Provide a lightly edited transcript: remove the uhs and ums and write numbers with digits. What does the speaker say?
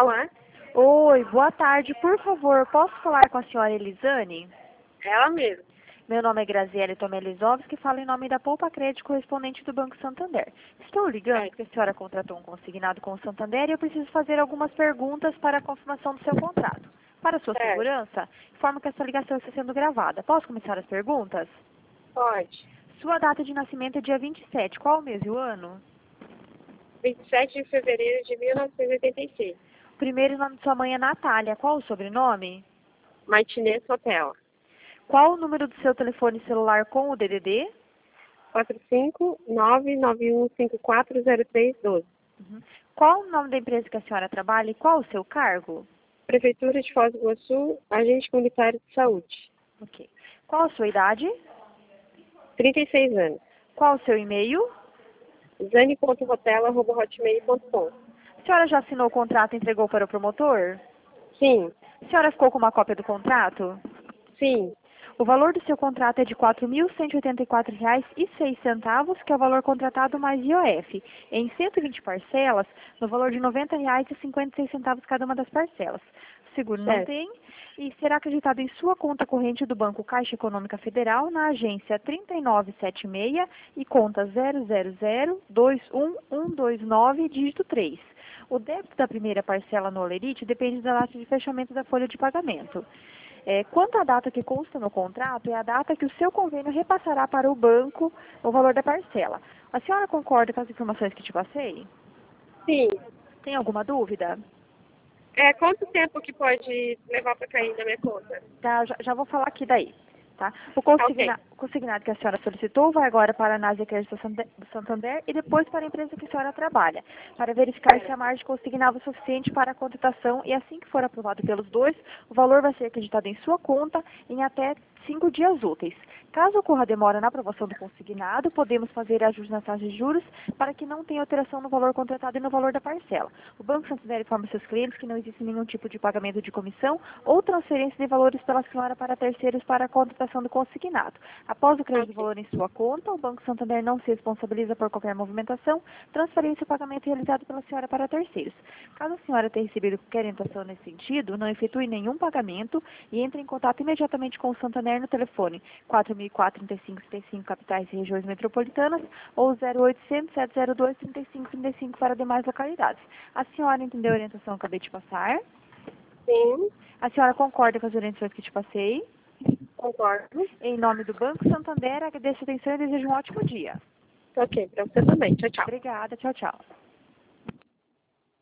Alô? Oi, boa tarde. Por favor, posso falar com a senhora Elisane? Ela mesmo. Meu nome é Graziele Tomelizovski, falo em nome da Poupa Crédito, correspondente do Banco Santander. Estou ligando porque a senhora contratou um consignado com o Santander e eu preciso fazer algumas perguntas para a confirmação do seu contrato. Para sua Certo. segurança, informo que essa ligação está sendo gravada. Posso começar as perguntas? Pode. Sua data de nascimento é dia 27. Qual o mês e o ano? 27 de fevereiro de 1986. O primeiro nome de sua mãe é Natália. Qual o sobrenome? Martinez Hotel. Qual o número do seu telefone celular com o DDD? 45991540312. Qual o nome da empresa que a senhora trabalha e qual o seu cargo? Prefeitura de Foz do Iguaçu, agente comunitário de saúde. Ok. Qual a sua idade? 36 anos. Qual o seu e-mail? zane.rotela@hotmail.com. A senhora já assinou o contrato e entregou para o promotor? Sim, A senhora ficou com uma cópia do contrato? sim, O valor do seu contrato é de R$ 4.184,06, que é o valor contratado mais IOF, em 120 parcelas, no valor de R$ 90,56 cada uma das parcelas. O seguro não certo. tem e será acreditado em sua conta corrente do Banco Caixa Econômica Federal, na agência 3976 e conta 000-21129, dígito 3. O débito da primeira parcela no Olerite depende da data de fechamento da folha de pagamento. Quanto à data que consta no contrato, é a data que o seu convênio repassará para o banco o valor da parcela. A senhora concorda com as informações que te passei? Sim. Tem alguma dúvida? Quanto tempo que pode levar para cair na minha conta? Tá, já vou falar aqui daí. Tá? O Ok. consignado que a senhora solicitou vai agora para a ANAS e Crédito do Santander e depois para a empresa que a senhora trabalha, para verificar se a margem consignava o suficiente para a contratação e assim que for aprovado pelos dois, o valor vai ser acreditado em sua conta em até 5 dias úteis. Caso ocorra demora na aprovação do consignado, podemos fazer ajustes nas taxas de juros para que não tenha alteração no valor contratado e no valor da parcela. O Banco Santander informa seus clientes que não existe nenhum tipo de pagamento de comissão ou transferência de valores pela senhora para terceiros para a contratação do consignado. Após o crédito do valor em sua conta, o Banco Santander não se responsabiliza por qualquer movimentação, transferência ou pagamento realizado pela senhora para terceiros. Caso a senhora tenha recebido qualquer orientação nesse sentido, não efetue nenhum pagamento e entre em contato imediatamente com o Santander no telefone 4004-3535, capitais e regiões metropolitanas, ou 0800-702-3535 para demais localidades. A senhora entendeu a orientação que eu acabei de passar? Sim, A senhora concorda com as orientações que te passei? concordo. Em nome do Banco Santander, agradeço a atenção e desejo um ótimo dia. Ok, para você também. Tchau, tchau. Obrigada, tchau, tchau.